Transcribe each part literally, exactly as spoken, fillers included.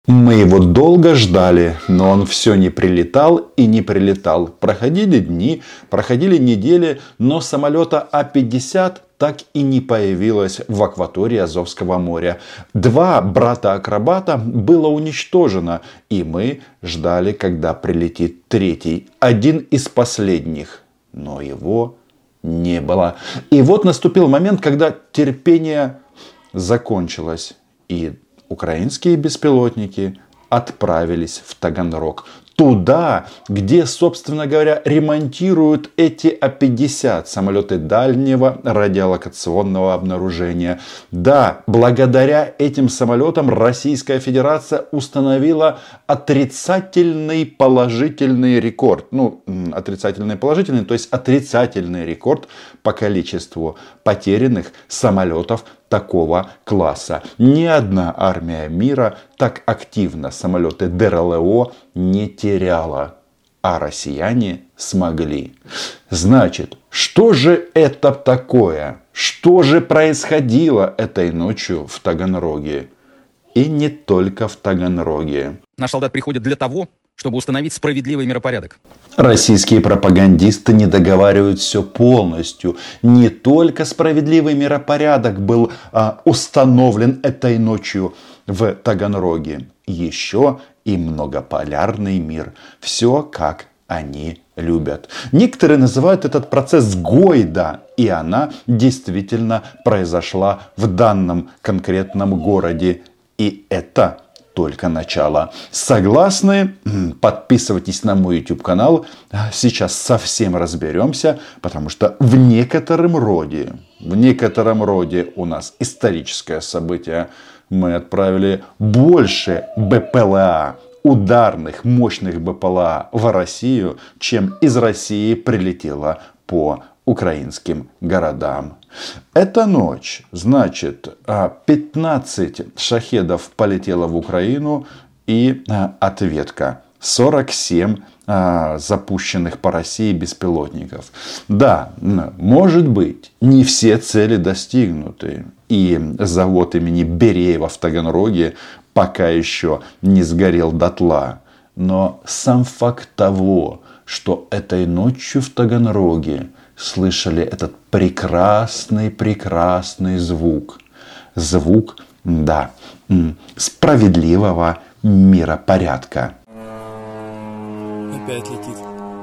Мы его долго ждали, но он все не прилетал и не прилетал. Проходили дни, проходили недели, но самолета А пятьдесят так и не появилось в акватории Азовского моря. Два брата-акробата было уничтожено, и мы ждали, когда прилетит третий, один из последних. Но его не было. И вот наступил момент, когда терпение закончилось, и украинские беспилотники отправились в Таганрог. Туда, где, собственно говоря, ремонтируют эти А пятьдесят, самолеты дальнего радиолокационного обнаружения. Да, благодаря этим самолетам Российская Федерация установила отрицательный положительный рекорд. Ну, отрицательный положительный, то есть отрицательный рекорд по количеству потерянных самолетов такого класса. Ни одна армия мира так активно самолеты ДРЛО не теряла. А россияне смогли. Значит, что же это такое? Что же происходило этой ночью в Таганроге? И не только в Таганроге. Наш солдат приходит для того, чтобы установить справедливый миропорядок. Российские пропагандисты не договаривают все полностью. Не только справедливый миропорядок был а, установлен этой ночью в Таганроге. Еще и многополярный мир. Все как они любят. Некоторые называют этот процесс Гойда. И она действительно произошла в данном конкретном городе. И это только начало. Согласны? Подписывайтесь на мой YouTube канал. Сейчас совсем разберемся, потому что в некотором роде, в некотором роде у нас историческое событие. Мы отправили больше БПЛА, ударных, мощных БПЛА в Россию, чем из России прилетело по украинским городам. Эта ночь, значит, пятнадцать шахедов полетело в Украину и ответка. сорок семь запущенных по России беспилотников. Да, может быть, не все цели достигнуты. И завод имени Береева в Таганроге пока еще не сгорел дотла. Но сам факт того, что этой ночью в Таганроге слышали этот прекрасный-прекрасный звук. Звук, да, справедливого миропорядка. Опять летит.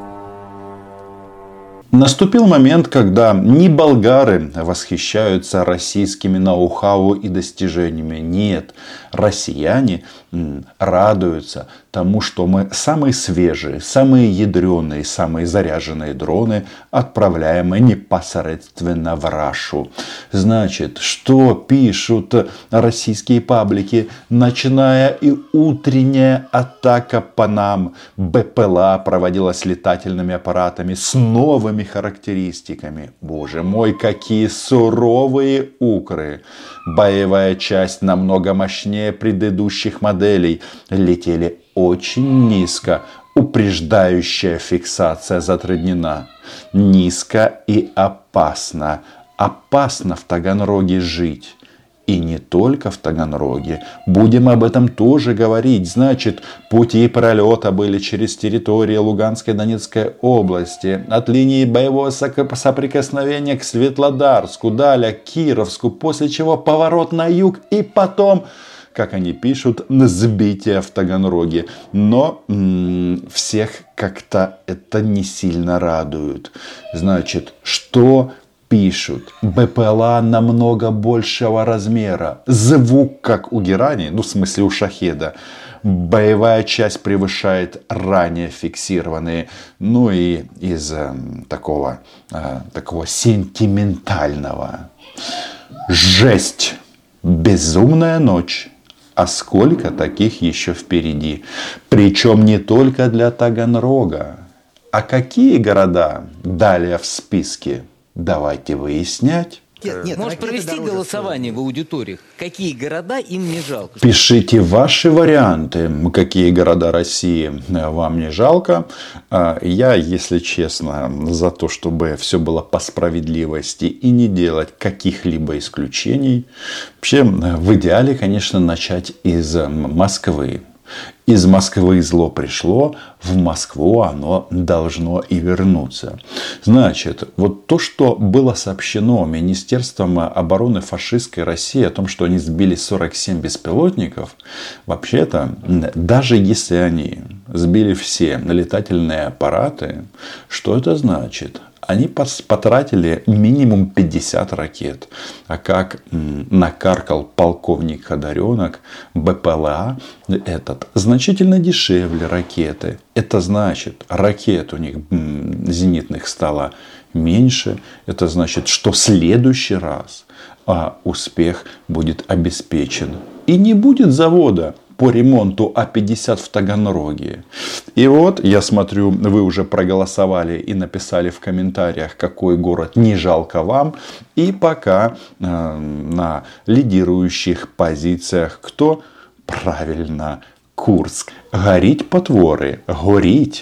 Наступил момент, когда не болгары восхищаются российскими ноу-хау и достижениями. Нет, россияне радуются тому, что мы самые свежие, самые ядреные, самые заряженные дроны отправляем непосредственно в Рашу. Значит, что пишут российские паблики? Ночная и утренняя атака по нам. БПЛА проводилась летательными аппаратами с новыми характеристиками. Боже мой, какие суровые укры. Боевая часть намного мощнее предыдущих моделей. Летели очень низко. Упреждающая фиксация затруднена. Низко и опасно. Опасно в Таганроге жить. И не только в Таганроге. Будем об этом тоже говорить. Значит, пути пролета были через территорию Луганской и Донецкой области. От линии боевого соприкосновения к Светлодарску, далее к Кировску. После чего поворот на юг. И потом, как они пишут, сбитие в Таганроге. Но м-м, всех как-то это не сильно радует. Значит, что пишут? БПЛА намного большего размера. Звук, как у Герани, ну в смысле у шахеда. Боевая часть превышает ранее фиксированные. Ну и из э, такого, э, такого сентиментального. Жесть! Безумная ночь. А сколько таких еще впереди? Причем не только для Таганрога. А какие города далее в списке? Давайте выяснять. Нет, нет, Может провести голосование в аудиториях, какие города им не жалко? Пишите ваши варианты, какие города России вам не жалко. Я, если честно, за то, чтобы все было по справедливости и не делать каких-либо исключений. Вообще, в идеале, конечно, начать из Москвы. Из Москвы зло пришло, в Москву оно должно и вернуться. Значит, вот то, что было сообщено Министерством обороны фашистской России о том, что они сбили сорок семь беспилотников, вообще-то, даже если они сбили все летательные аппараты, что это значит? Они потратили минимум пятьдесят ракет. А как накаркал полковник Ходоренок, БПЛА этот значительно дешевле ракеты. Это значит, ракет у них зенитных стало меньше. Это значит, что в следующий раз а, успех будет обеспечен. И не будет завода по ремонту А пятьдесят в Таганроге. И вот, я смотрю, вы уже проголосовали и написали в комментариях, какой город не жалко вам. И пока э, на лидирующих позициях кто? Правильно, Курск. Горить, потворы, горить.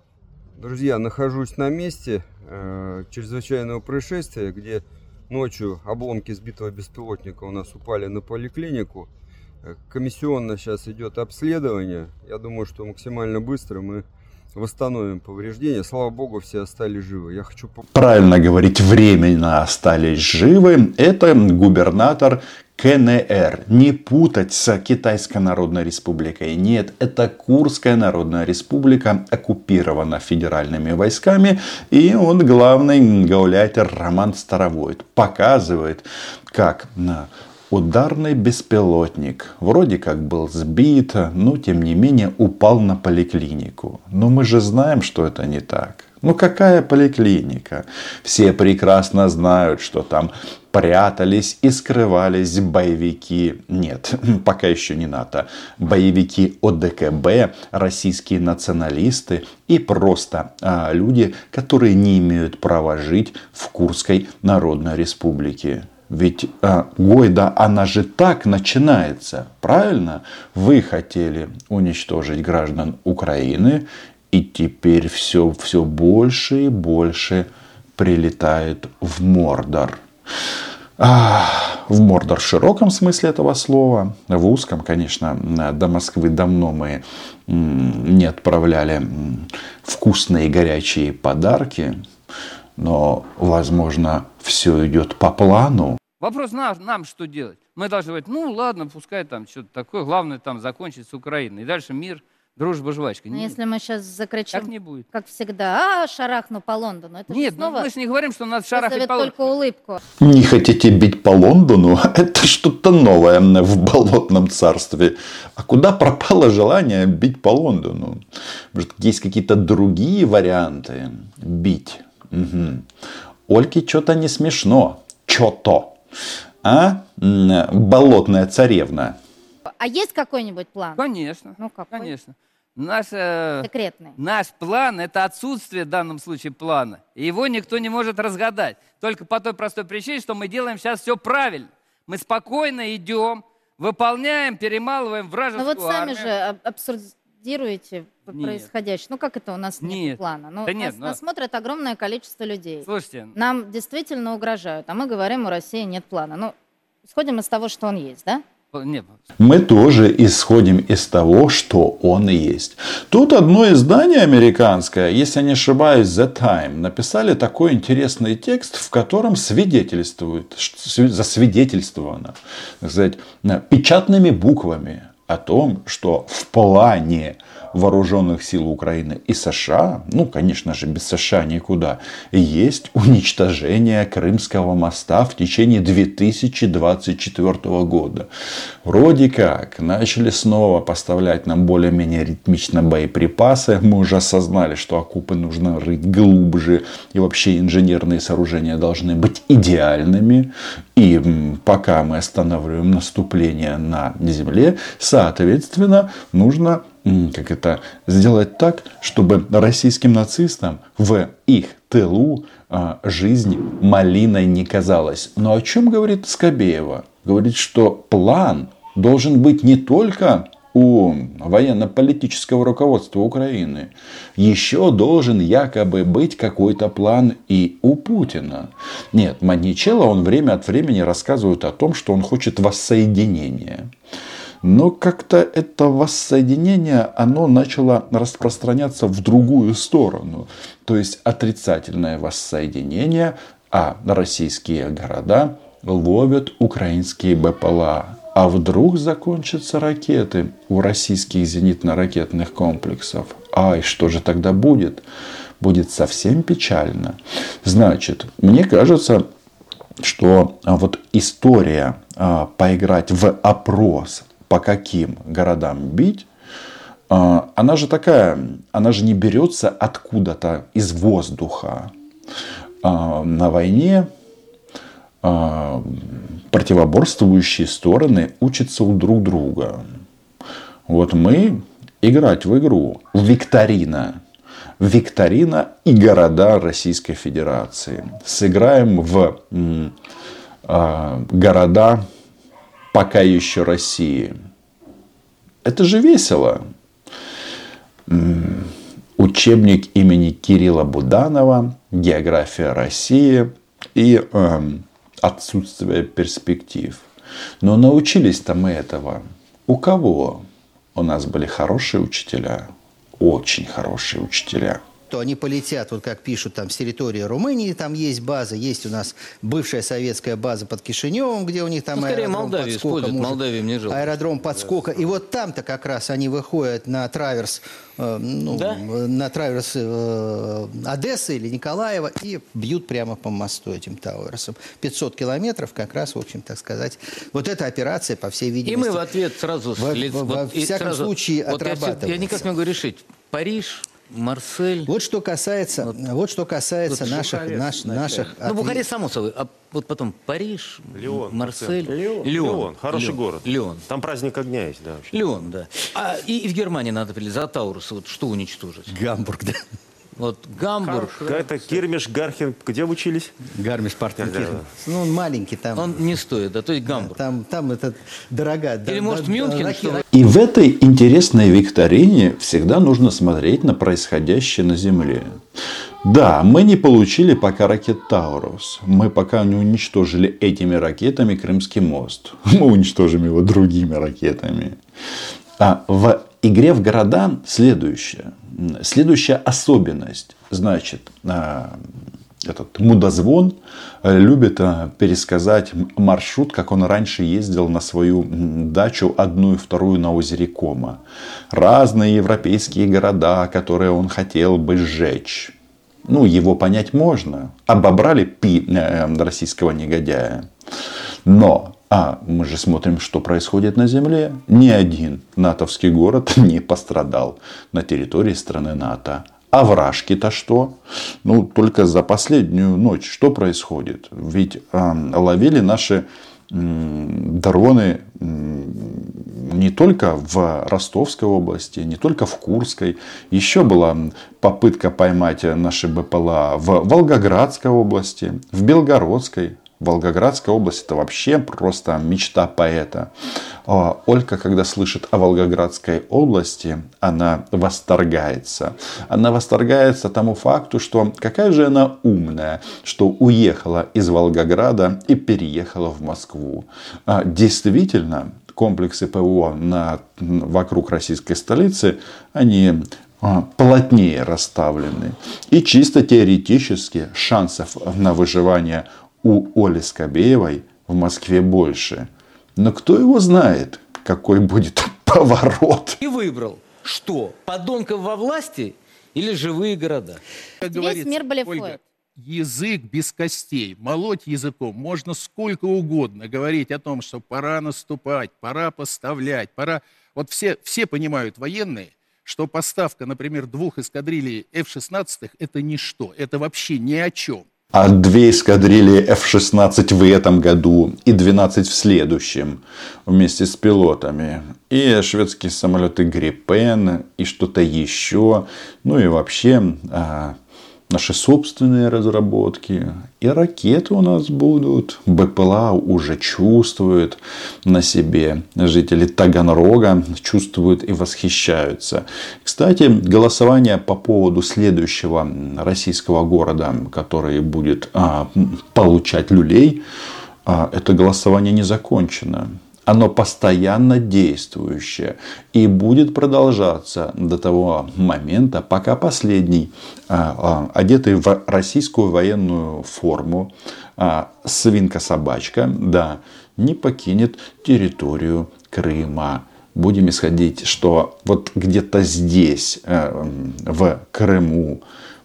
Друзья, нахожусь на месте э, чрезвычайного происшествия, где ночью обломки сбитого беспилотника у нас упали на поликлинику. Комиссионно сейчас идет обследование. Я думаю, что максимально быстро мы восстановим повреждения. Слава богу, все остались живы. Я хочу... Правильно говорить, временно остались живы. Это губернатор КНР. Не путать с Китайской Народной Республикой. Нет, это Курская Народная Республика, оккупирована федеральными войсками. И вот главный гауляйтер Роман Старовойт показывает, как на ударный беспилотник вроде как был сбит, но тем не менее упал на поликлинику. Но мы же знаем, что это не так. Ну какая поликлиника? Все прекрасно знают, что там прятались и скрывались боевики. Нет, пока еще не НАТО. Боевики О Дэ Ка Бэ, российские националисты и просто а, люди, которые не имеют права жить в Курской Народной Республике. Ведь а, Гойда, она же так начинается, правильно? Вы хотели уничтожить граждан Украины, и теперь все, все больше и больше прилетает в Мордор. А, в Мордор в широком смысле этого слова. В узком, конечно, до Москвы давно мы не отправляли вкусные горячие подарки. Но, возможно, все идет по плану. Вопрос нам, нам что делать? Мы должны говорить, ну ладно, пускай там что-то такое, главное там закончить с Украиной. И дальше мир, дружба, жвачка. Но если мы сейчас закричим, так не будет. Как всегда, а, шарахну по Лондону. Это Нет, снова... ну, мы же не говорим, что надо шарахать по Лондону. только улыбку. Не хотите бить по Лондону? Это что-то новое в болотном царстве. А куда пропало желание бить по Лондону? Может, есть какие-то другие варианты бить? Угу. Ольке что-то не смешно. Что-то. А? Болотная царевна. А есть какой-нибудь план? Конечно. Ну, какой? Конечно. Наш, э, Секретный. Наш план – это отсутствие в данном случае плана. И его никто не может разгадать. Только по той простой причине, что мы делаем сейчас все правильно. Мы спокойно идем, выполняем, перемалываем вражескую армию. Ну вот сами же абсурдируете Нет. происходящее. Ну как это у нас нет, Нет. плана? Ну, Да нас, нет, но- нас смотрит огромное количество людей. Слушайте, Нам действительно угрожают, а мы говорим, у России нет плана. Ну, исходим из того, что он есть, да? нет, Мы тоже исходим из того, что он и есть. Тут одно издание американское, если я не ошибаюсь, The Time, написали такой интересный текст, в котором свидетельствует, засвидетельствовано, так сказать, печатными буквами о том, что в плане вооруженных сил Украины и США, ну, конечно же, без США никуда, есть уничтожение Крымского моста в течение две тысячи двадцать четвёртого года. Вроде как начали снова поставлять нам более-менее ритмично боеприпасы. Мы уже осознали, что окопы нужно рыть глубже. И вообще инженерные сооружения должны быть идеальными. И пока мы останавливаем наступление на земле, соответственно, нужно как это, сделать так, чтобы российским нацистам в их тылу а, жизнь малиной не казалась. Но о чем говорит Скобеева? Говорит, что план должен быть не только у военно-политического руководства Украины. Еще должен якобы быть какой-то план и у Путина. Нет, Маничелло, он время от времени рассказывает о том, что он хочет воссоединения. Но как-то это воссоединение, оно начало распространяться в другую сторону. То есть отрицательное воссоединение, а российские города ловят украинские БПЛА. А вдруг закончатся ракеты у российских зенитно-ракетных комплексов? Ай, что же тогда будет? Будет совсем печально. Значит, мне кажется, что вот история а, поиграть в опрос, по каким городам бить, а, она же такая, она же не берется откуда-то из воздуха. А, на войне а, противоборствующие стороны учатся у друг друга. Вот мы играть в игру, в викторина. Викторина и города Российской Федерации. Сыграем в э, города пока еще России. Это же весело. Учебник имени Кирилла Буданова, география России и э, отсутствие перспектив. Но научились-то мы этого. У кого? У нас были хорошие учителя. Очень хорошие учителя. То они полетят, вот как пишут, там с территории Румынии, там есть база, есть у нас бывшая советская база под Кишиневым, где у них там Ну, скорее аэродром Молдавию подскока, используют, может, Молдавию мне жалко. аэродром подскока. И вот там-то как раз они выходят на траверс, э, ну, Да? на траверс э, Одессы или Николаева и бьют прямо по мосту этим тауэрсом. пятьсот километров как раз, в общем, так сказать. Вот эта операция, по всей И видимости... мы в ответ сразу... Во- лиц- во- во вот и всяком сразу- случае вот я всё- Я, отрабатывается. никак не могу решить. Париж, Марсель... Вот что касается, вот, вот что касается Вот наших, Бухарест наш, наших Ну, отве- Бухарест, само собой. А вот потом Париж, Лион, Марсель. Лион. Лион. Хороший Лион. город. Лион. Там праздник огня есть, да. вообще. Лион, да. А и, и в Германии надо за Таурус вот что уничтожить? Гамбург, да. Вот Гамбург. Какая-то Кирмиш, Гархин, где вы учились? Гармиш Да, да. Ну, он маленький там. Он не стоит, да, то есть Гамбург. Там, там это дорога. Или, может, Мюнхен, что ли? И в этой интересной викторине всегда нужно смотреть на происходящее на Земле. Да, мы не получили пока ракет Таурус. Мы пока не уничтожили этими ракетами Крымский мост. Мы уничтожим его другими ракетами. А в игре в города следующее. Следующая особенность. Значит, этот мудозвон любит пересказать маршрут, как он раньше ездил на свою дачу одну и вторую на озере Кома. Разные европейские города, которые он хотел бы сжечь. Ну, его понять можно. Обобрали пи российского негодяя. Но а мы же смотрим, что происходит на Земле. Ни один натовский город не пострадал на территории страны НАТО. А вражки-то что? Ну, только за последнюю ночь что происходит? Ведь э, ловили наши э, дроны э, не только в Ростовской области, не только в Курской. Еще была попытка поймать наши БПЛА в Волгоградской области, в Белгородской. Волгоградская область — это вообще просто мечта поэта. Ольга, когда слышит о Волгоградской области, она восторгается. Она восторгается тому факту, что какая же она умная, что уехала из Волгограда и переехала в Москву. Действительно, комплексы ПВО на, вокруг российской столицы, они плотнее расставлены. И чисто теоретически шансов на выживание у Оли Скобеевой в Москве больше. Но кто его знает, какой будет поворот. И выбрал, что, подонков во власти или живые города? Как Весь говорится, мир блефует. Ольга, язык без костей. Молоть языком можно сколько угодно. Говорить о том, что пора наступать, пора поставлять, пора... Вот все, все понимают, военные, что поставка, например, двух эскадрилей эф шестнадцать это ничто. Это вообще ни о чем. А две эскадрильи эф шестнадцать в этом году и двенадцать в следующем вместе с пилотами. И шведские самолеты Гриппен и что-то еще. Ну и вообще а, наши собственные разработки. И ракеты у нас будут. БПЛА уже чувствуют на себе. Жители Таганрога чувствуют и восхищаются. Кстати, голосование по поводу следующего российского города, который будет а, получать люлей, а, это голосование не закончено. Оно постоянно действующее и будет продолжаться до того момента, пока последний, одетый в российскую военную форму, свинка-собачка, да, не покинет территорию Крыма. Будем исходить, что вот где-то здесь, в Крыму,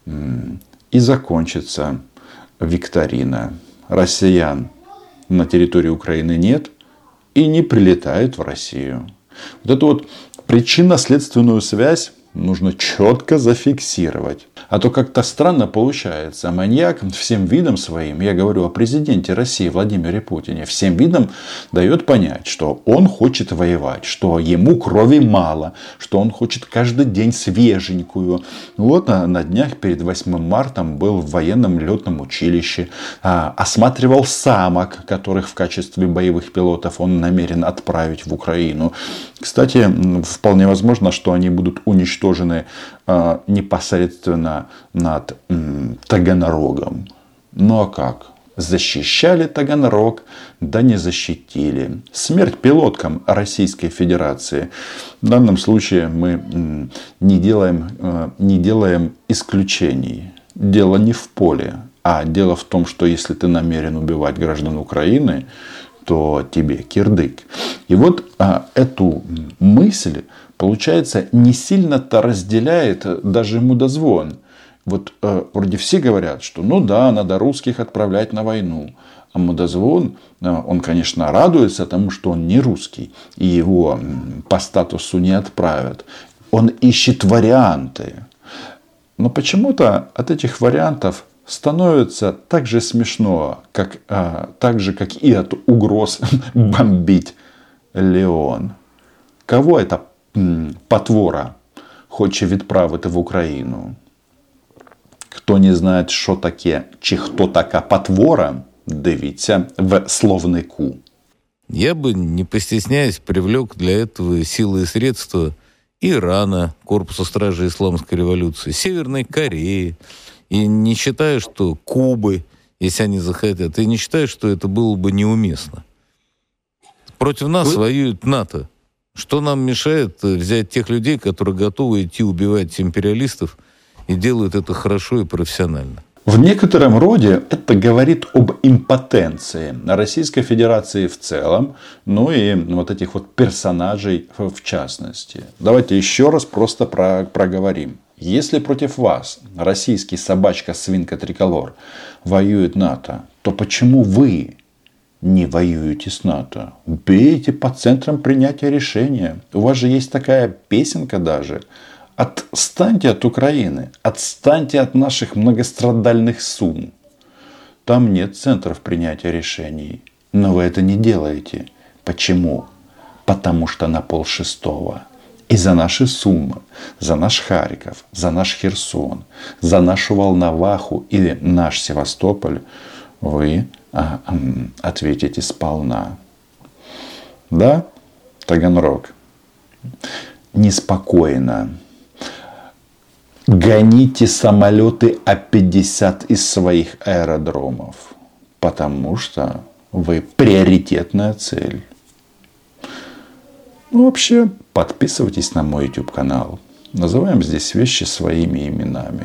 и закончится викторина. Россиян на территории Украины нет и не прилетают в Россию. Вот эту вот причинно-следственную связь нужно четко зафиксировать. А то как-то странно получается. Маньяк всем видом своим, я говорю о президенте России Владимире Путине, всем видом дает понять, что он хочет воевать, что ему крови мало, что он хочет каждый день свеженькую. Вот на, на днях перед восьмым марта был в военном летном училище, а, осматривал самок, которых в качестве боевых пилотов он намерен отправить в Украину. Кстати, вполне возможно, что они будут уничтожены э, непосредственно над м, Таганрогом. Ну а как? Защищали Таганрог, да не защитили. Смерть пилоткам Российской Федерации. В данном случае мы м, не делаем, э, не делаем исключений. Дело не в поле, а дело в том, что если ты намерен убивать граждан Украины, то тебе кирдык. И вот а, эту мысль, получается, не сильно-то разделяет даже мудозвон. Вот а, вроде все говорят, что ну да, надо русских отправлять на войну. А мудозвон, а, он, конечно, радуется тому, что он не русский. И его по статусу не отправят. Он ищет варианты. Но почему-то от этих вариантов становится так же смешно, как, а, так же, как и от угроз бомбить Леон. Кого эта м, потвора хоче відправити в Україну? Хто не знає, що таке, чи хто така потвора, дивіться в словнику. Я бы, не постесняясь, привлек для этого силы и средства Ирана, Корпуса стражей Исламской революции, Северной Кореи. И не считаю, что Кубы, если они захотят, и не считаю, что это было бы неуместно. Против нас Вы... воюет НАТО. Что нам мешает взять тех людей, которые готовы идти убивать империалистов и делают это хорошо и профессионально? В некотором роде это говорит об импотенции Российской Федерации в целом, ну и вот этих вот персонажей в частности. Давайте еще раз просто про- проговорим. Если против вас российский собачка-свинка триколор воюет НАТО, то почему вы не воюете с НАТО? Бейте по центрам принятия решения. У вас же есть такая песенка даже. Отстаньте от Украины, отстаньте от наших многострадальных сумм. Там нет центров принятия решений. Но вы это не делаете. Почему? Потому что на полшестого. И за наши Суммы, за наш Харьков, за наш Херсон, за нашу Волноваху или наш Севастополь вы а, а, ответите сполна. Да, Таганрог? Неспокойно. Гоните самолеты А пятьдесят из своих аэродромов, потому что вы приоритетная цель. Ну, вообще, подписывайтесь на мой YouTube канал. Называем здесь вещи своими именами.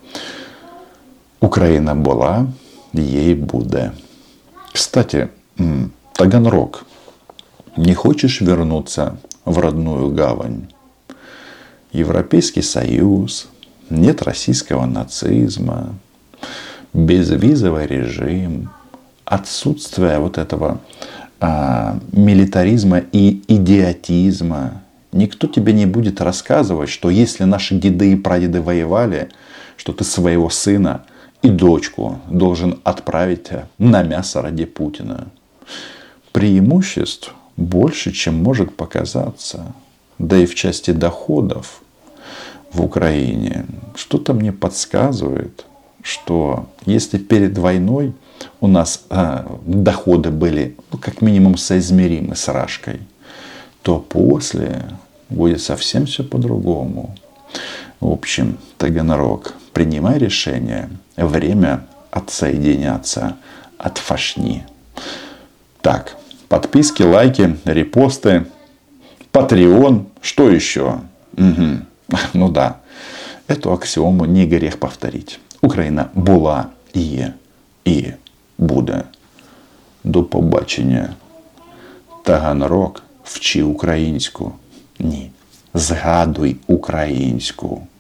Украина была, ей буде. Кстати, Таганрог, не хочешь вернуться в родную гавань? Европейский Союз, нет российского нацизма, безвизовый режим, отсутствие вот этого а, милитаризма и идиотизма. Никто тебе не будет рассказывать, что если наши деды и прадеды воевали, что ты своего сына и дочку должен отправить на мясо ради Путина. Преимуществ больше, чем может показаться. Да и в части доходов в Украине что-то мне подсказывает, что если перед войной у нас э, доходы были ну, как минимум соизмеримы с Рашкой, то после будет совсем все по-другому. В общем, Таганрог, принимай решение. Время отсоединяться от фашни. Так, Подписки, лайки, репосты, Patreon, что еще? Угу. Ну да, эту аксиому не грех повторить. Україна була, є і буде. До побачення. Таганрог, вчи українську. Ні, згадуй українську.